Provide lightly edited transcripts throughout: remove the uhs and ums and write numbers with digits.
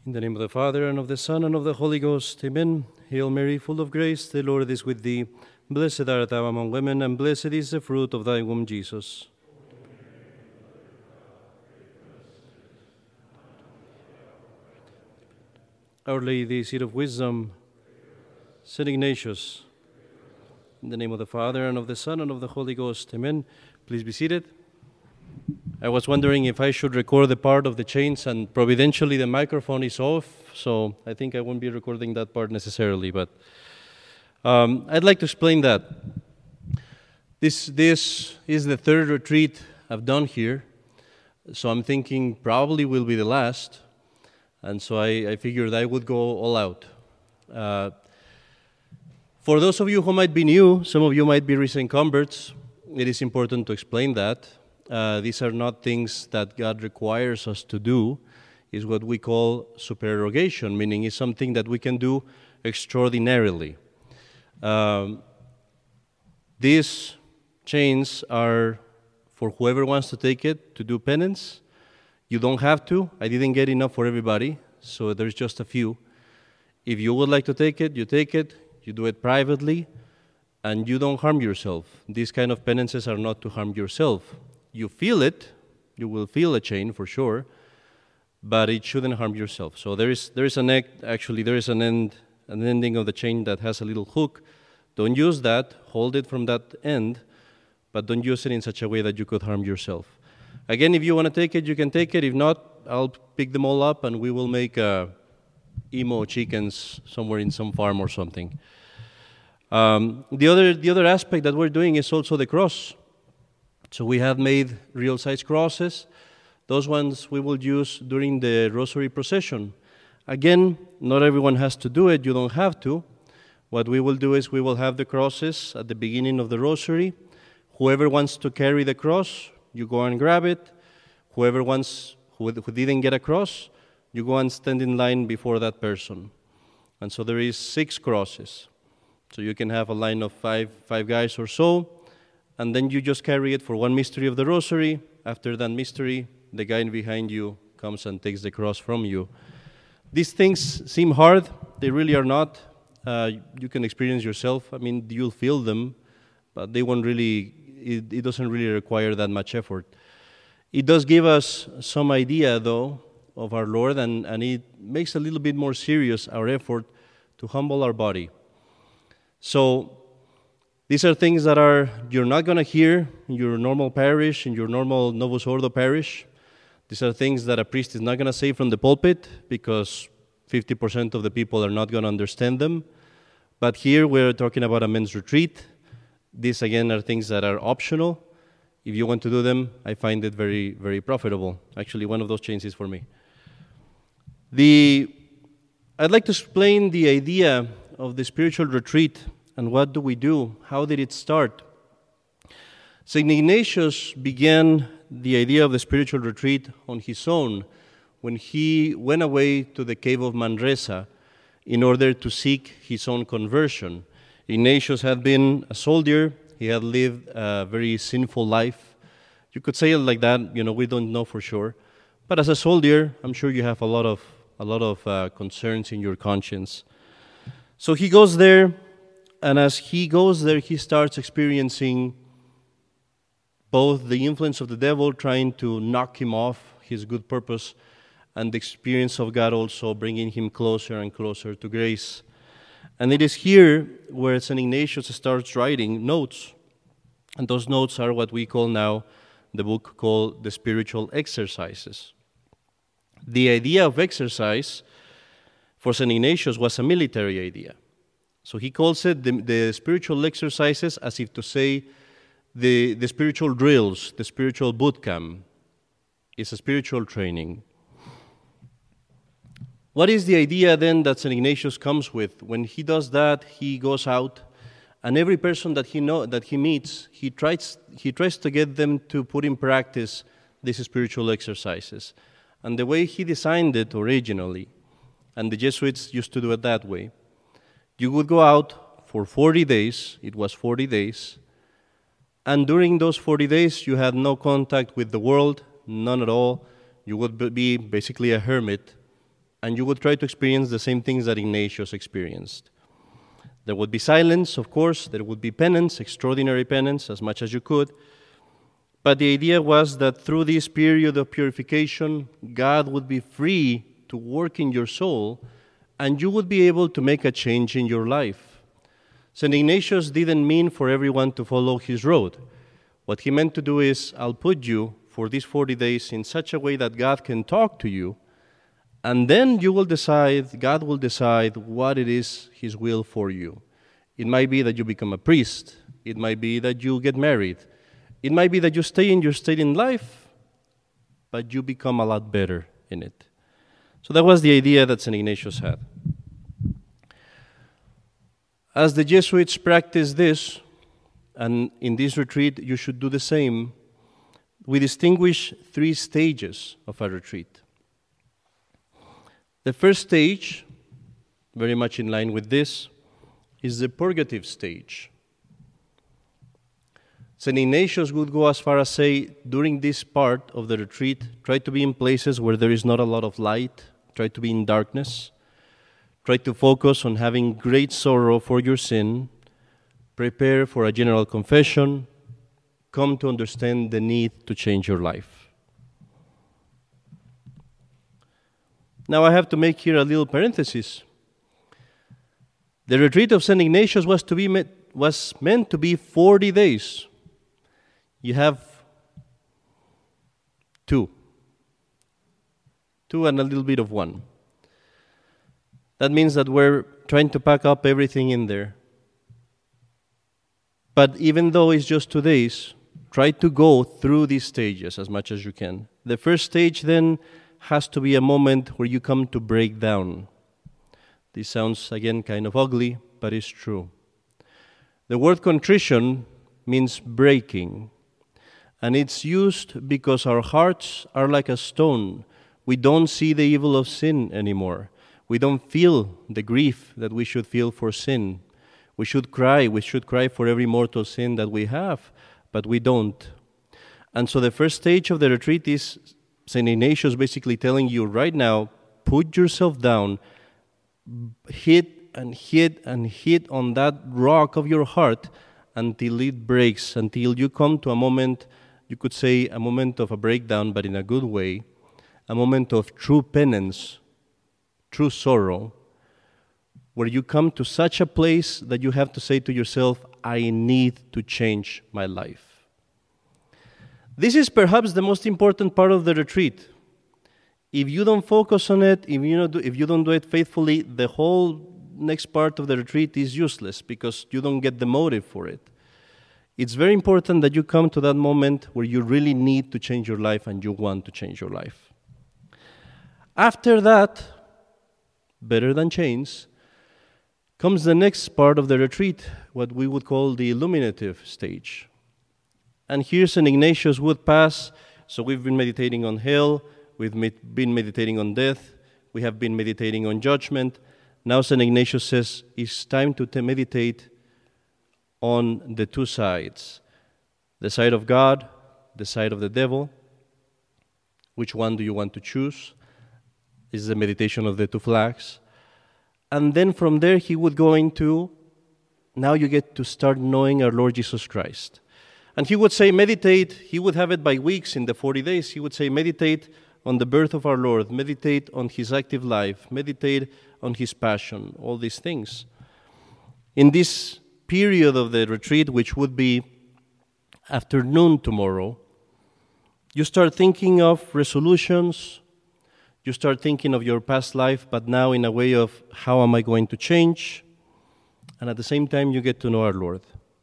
In the name of the Father, and of the Son, and of the Holy Ghost. Amen. Hail Mary, full of grace, the Lord is with thee. Blessed art thou among women, and blessed is the fruit of thy womb, Jesus. Our Lady, seat of wisdom, Saint Ignatius. In the name of the Father, and of the Son, and of the Holy Ghost. Amen. Please be seated. I was wondering if I should record the part of the chains, and providentially the microphone is off, so I think I won't be recording that part necessarily, but I'd like to explain that. This is the third retreat I've done here, so I'm thinking probably will be the last, and so I figured I would go all out. For those of you who might be new, some of you might be recent converts, it is important to explain that. These are not things that God requires us to do. It's what we call supererogation, meaning it's something that we can do extraordinarily. These chains are for whoever wants to take it to do penance. You don't have to. I didn't get enough for everybody, so there's just a few. If you would like to take it, you take it. You do it privately, and you don't harm yourself. These kind of penances are not to harm yourself. You feel it, you will feel a chain for sure, but it shouldn't harm yourself. So there is an ending of the chain that has a little hook. Don't use that, hold it from that end, but don't use it in such a way that you could harm yourself. Again, if you want to take it, you can take it. If not, I'll pick them all up and we will make emo chickens somewhere in some farm or something. The other aspect that we're doing is also the cross. So we have made real-size crosses. Those ones we will use during the Rosary procession. Again, not everyone has to do it. You don't have to. What we will do is we will have the crosses at the beginning of the Rosary. Whoever wants to carry the cross, you go and grab it. Who didn't get a cross, you go and stand in line before that person. And so there is 6 crosses. So you can have a line of five guys or so. And then you just carry it for one mystery of the Rosary. After that mystery, the guy behind you comes and takes the cross from you. These things seem hard. They really are not. You can experience yourself. I mean, you'll feel them, but they won't really, it doesn't really require that much effort. It does give us some idea, though, of our Lord, and it makes a little bit more serious our effort to humble our body. So, these are things that you're not going to hear in your normal parish, in your normal Novus Ordo parish. These are things that a priest is not going to say from the pulpit because 50% of the people are not going to understand them. But here we're talking about a men's retreat. These, again, are things that are optional. If you want to do them, I find it very, very profitable. Actually, one of those chains is for me. I'd like to explain the idea of the spiritual retreat. And what do we do? How did it start? St. Ignatius began the idea of the spiritual retreat on his own when he went away to the cave of Manresa in order to seek his own conversion. Ignatius had been a soldier. He had lived a very sinful life. You could say it like that. We don't know for sure. But as a soldier, I'm sure you have a lot of concerns in your conscience. So he goes there. And as he goes there, he starts experiencing both the influence of the devil trying to knock him off his good purpose and the experience of God also bringing him closer and closer to grace. And it is here where St. Ignatius starts writing notes. And those notes are what we call now the book called The Spiritual Exercises. The idea of exercise for St. Ignatius was a military idea. So he calls it the spiritual exercises, as if to say the spiritual drills, the spiritual boot camp. It's a spiritual training. What is the idea then that St. Ignatius comes with? When he does that, he goes out, and every person that he meets, he tries to get them to put in practice these spiritual exercises. And the way he designed it originally, and the Jesuits used to do it that way, you would go out for 40 days, it was 40 days, and during those 40 days you had no contact with the world, none at all. You would be basically a hermit, and you would try to experience the same things that Ignatius experienced. There would be silence, of course. There would be penance, extraordinary penance, as much as you could. But the idea was that through this period of purification, God would be free to work in your soul, and you would be able to make a change in your life. St. Ignatius didn't mean for everyone to follow his road. What he meant to do is, I'll put you for these 40 days in such a way that God can talk to you, and then you will decide, God will decide what it is His will for you. It might be that you become a priest. It might be that you get married. It might be that you stay in your state in life, but you become a lot better in it. So that was the idea that St. Ignatius had. As the Jesuits practiced this, and in this retreat you should do the same, we distinguish 3 stages of a retreat. The first stage, very much in line with this, is the purgative stage. St. Ignatius would go as far as say, during this part of the retreat, try to be in places where there is not a lot of light, try to be in darkness, try to focus on having great sorrow for your sin, prepare for a general confession, come to understand the need to change your life. Now I have to make here a little parenthesis. The retreat of St. Ignatius was meant to be 40 days. You have 2 and a little bit of 1. That means that we're trying to pack up everything in there. But even though it's just 2 days, try to go through these stages as much as you can. The first stage then has to be a moment where you come to break down. This sounds, again, kind of ugly, but it's true. The word contrition means breaking, and it's used because our hearts are like a stone. We don't see the evil of sin anymore. We don't feel the grief that we should feel for sin. We should cry for every mortal sin that we have, but we don't. And so the first stage of the retreat is St. Ignatius basically telling you right now, put yourself down, hit and hit and hit on that rock of your heart until it breaks, until you come to a moment, you could say a moment of a breakdown, but in a good way, a moment of true penance, true sorrow, where you come to such a place that you have to say to yourself, I need to change my life. This is perhaps the most important part of the retreat. If you don't focus on it, if you don't do it faithfully, the whole next part of the retreat is useless because you don't get the motive for it. It's very important that you come to that moment where you really need to change your life and you want to change your life. After that, better than change, comes the next part of the retreat, what we would call the illuminative stage. And here St. Ignatius would pass, so we've been meditating on hell, we've been meditating on death, we have been meditating on judgment. Now St. Ignatius says it's time to meditate on the 2 sides, the side of God, the side of the devil. Which one do you want to choose? This is the meditation of the 2 flags. And then from there he would go into, now you get to start knowing our Lord Jesus Christ. And he would say meditate, he would have it by weeks in the 40 days. He would say meditate on the birth of our Lord, meditate on his active life, meditate on his passion, all these things. In this period of the retreat, which would be afternoon tomorrow, you start thinking of resolutions, you start thinking of your past life, but now in a way of how am I going to change? And at the same time, you get to know our Lord.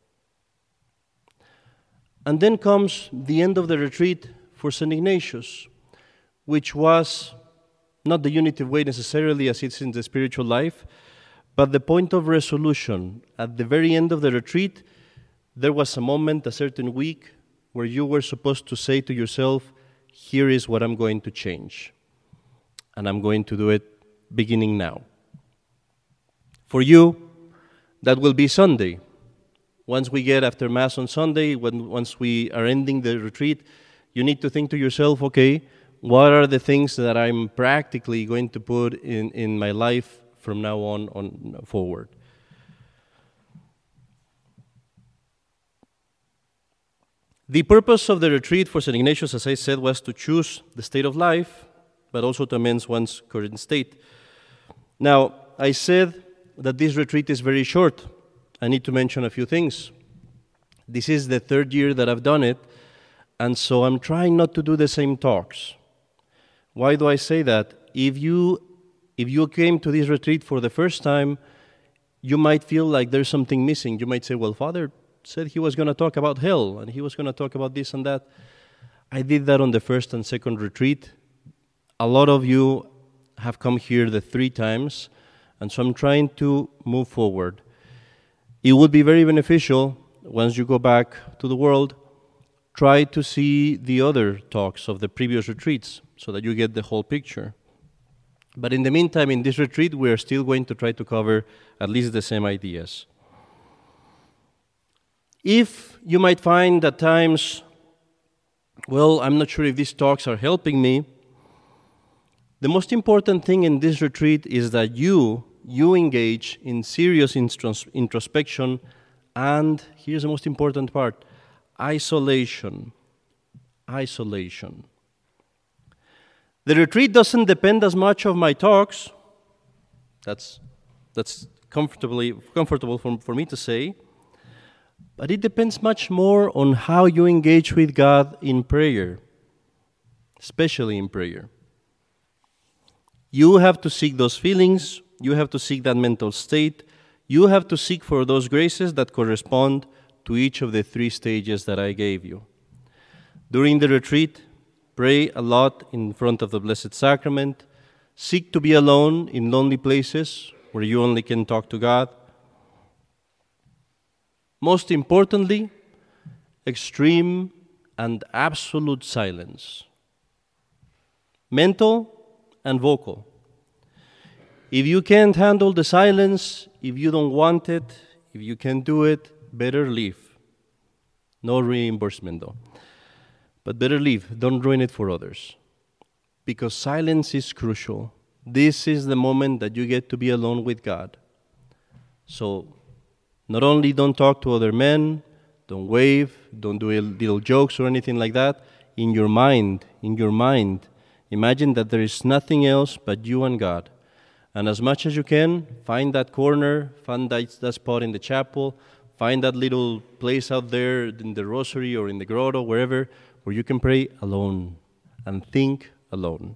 And then comes the end of the retreat for St. Ignatius, which was not the unitive way necessarily as it's in the spiritual life, but the point of resolution. At the very end of the retreat, there was a moment, a certain week, where you were supposed to say to yourself, here is what I'm going to change. And I'm going to do it beginning now. For you, that will be Sunday. Once we get after Mass on Sunday, once we are ending the retreat, you need to think to yourself, okay, what are the things that I'm practically going to put in my life from now on forward. The purpose of the retreat for St. Ignatius, as I said, was to choose the state of life, but also to amend one's current state. Now, I said that this retreat is very short. I need to mention a few things. This is the third year that I've done it, and so I'm trying not to do the same talks. Why do I say that? If you came to this retreat for the first time, you might feel like there's something missing. You might say, well, Father said he was going to talk about hell, and he was going to talk about this and that. I did that on the first and second retreat. A lot of you have come here the 3 times, and so I'm trying to move forward. It would be very beneficial, once you go back to the world, try to see the other talks of the previous retreats so that you get the whole picture. But in the meantime, in this retreat, we are still going to try to cover at least the same ideas. If you might find at times, well, I'm not sure if these talks are helping me, the most important thing in this retreat is that you engage in serious introspection and, here's the most important part, isolation. Isolation. The retreat doesn't depend as much of my talks. That's comfortable for me to say. But it depends much more on how you engage with God in prayer, especially in prayer. You have to seek those feelings. You have to seek that mental state. You have to seek for those graces that correspond to each of the 3 stages that I gave you. During the retreat, pray a lot in front of the Blessed Sacrament. Seek to be alone in lonely places where you only can talk to God. Most importantly, extreme and absolute silence. Mental and vocal. If you can't handle the silence, if you don't want it, if you can't do it, better leave. No reimbursement though. But better leave. Don't ruin it for others. Because silence is crucial. This is the moment that you get to be alone with God. So, not only don't talk to other men, don't wave, don't do little jokes or anything like that. In your mind, imagine that there is nothing else but you and God. And as much as you can, find that corner, find that spot in the chapel, find that little place out there in the rosary or in the grotto, wherever, where you can pray alone and think alone.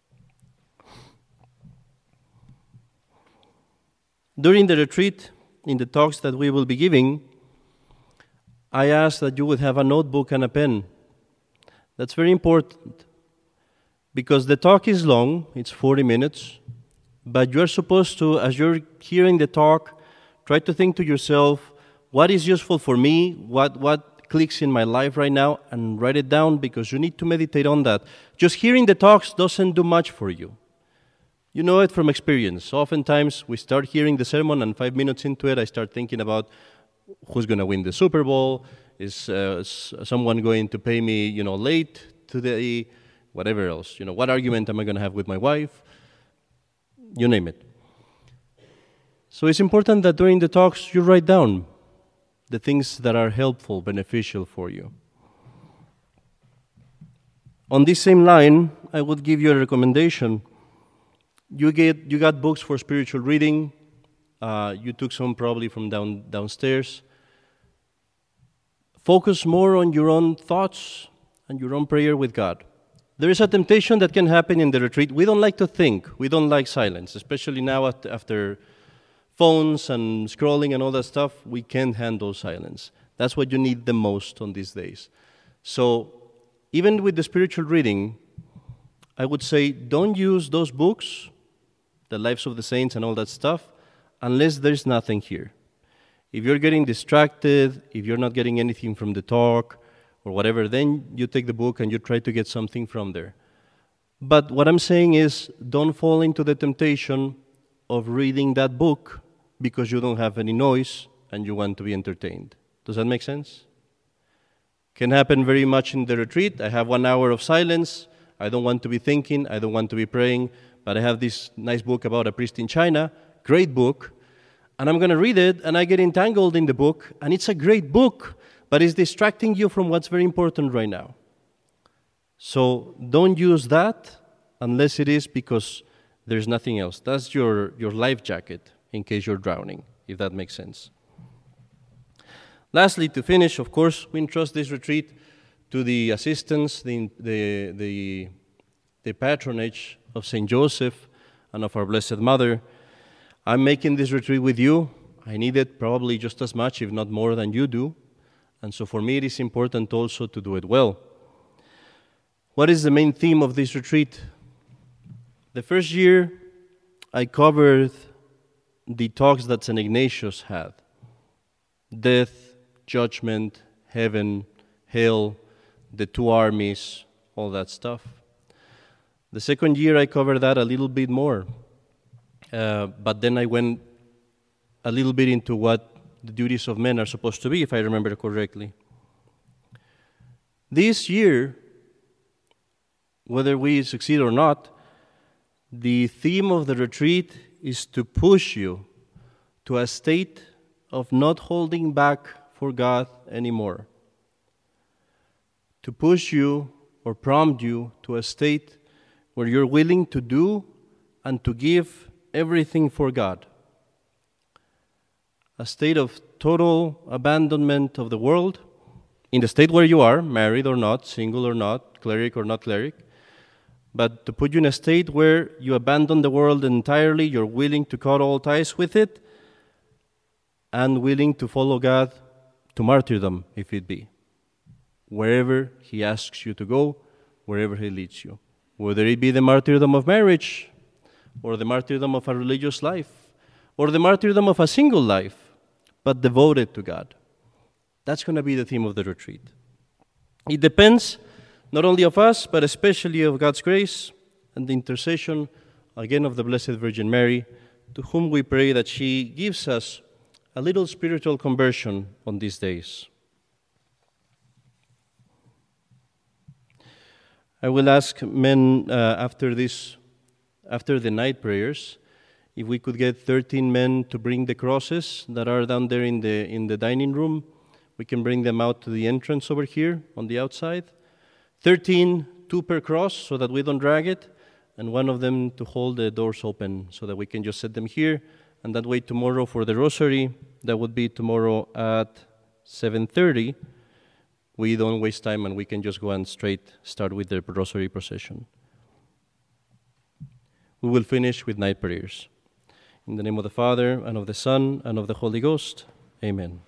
During the retreat, in the talks that we will be giving, I ask that you would have a notebook and a pen. That's very important because the talk is long, it's 40 minutes, but you're supposed to, as you're hearing the talk, try to think to yourself, what is useful for me, what clicks in my life right now, and write it down because you need to meditate on that. Just hearing the talks doesn't do much for you. You know it from experience. Oftentimes, we start hearing the sermon, and 5 minutes into it, I start thinking about who's going to win the Super Bowl. Is someone going to pay me, late today? Whatever else. What argument am I going to have with my wife? You name it. So it's important that during the talks, you write down the things that are helpful, beneficial for you. On this same line, I would give you a recommendation. You got books for spiritual reading. You took some probably from downstairs. Focus more on your own thoughts and your own prayer with God. There is a temptation that can happen in the retreat. We don't like to think. We don't like silence, especially now after phones and scrolling and all that stuff. We can't handle silence. That's what you need the most on these days. So even with the spiritual reading, I would say don't use those books, the Lives of the Saints and all that stuff, unless there's nothing here. If you're getting distracted, if you're not getting anything from the talk or whatever, then you take the book and you try to get something from there. But what I'm saying is don't fall into the temptation of reading that book because you don't have any noise and you want to be entertained. Does that make sense? Can happen very much in the retreat. I have 1 hour of silence. I don't want to be thinking, I don't want to be praying, but I have this nice book about a priest in China, great book, and I'm going to read it, and I get entangled in the book, and it's a great book, but it's distracting you from what's very important right now. So don't use that unless it is because there's nothing else. That's your life jacket in case you're drowning, if that makes sense. Lastly, to finish, of course, we entrust this retreat to the assistance, the patronage of St. Joseph and of our Blessed Mother. I'm making this retreat with you. I need it probably just as much, if not more, than you do. And so for me, it is important also to do it well. What is the main theme of this retreat? The first year, I covered the talks that St. Ignatius had. Death, judgment, heaven, hell, the two armies, all that stuff. The second year, I covered that a little bit more. But then I went a little bit into what the duties of men are supposed to be, if I remember correctly. This year, whether we succeed or not, the theme of the retreat is to push you to a state of not holding back for God anymore. To push you or prompt you to a state where you're willing to do and to give everything for God. A state of total abandonment of the world, in the state where you are, married or not, single or not, cleric or not cleric, but to put you in a state where you abandon the world entirely, you're willing to cut all ties with it, and willing to follow God to martyrdom, if it be. Wherever He asks you to go, wherever He leads you. Whether it be the martyrdom of marriage, or the martyrdom of a religious life, or the martyrdom of a single life, but devoted to God. That's going to be the theme of the retreat. It depends not only of us, but especially of God's grace and the intercession, again, of the Blessed Virgin Mary, to whom we pray that she gives us a little spiritual conversion on these days. I will ask men after the night prayers, if we could get 13 men to bring the crosses that are down there in the dining room. We can bring them out to the entrance over here on the outside. 13, 2 per cross, so that we don't drag it, and one of them to hold the doors open so that we can just set them here. And that way tomorrow for the rosary, that would be tomorrow at 7:30. We don't waste time and we can just go and straight start with the rosary procession. We will finish with night prayers. In the name of the Father, and of the Son, and of the Holy Ghost. Amen.